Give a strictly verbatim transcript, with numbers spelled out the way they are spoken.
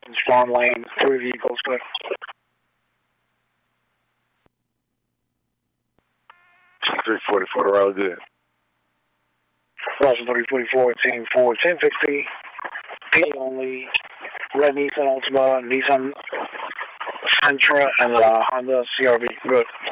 Spawn lane, three vehicles, good. three forty-four, we're all good. Russell three forty-four, team four, ten fifty, P only, red Nissan Altima, Nissan Sentra, and uh, Honda C R V, good.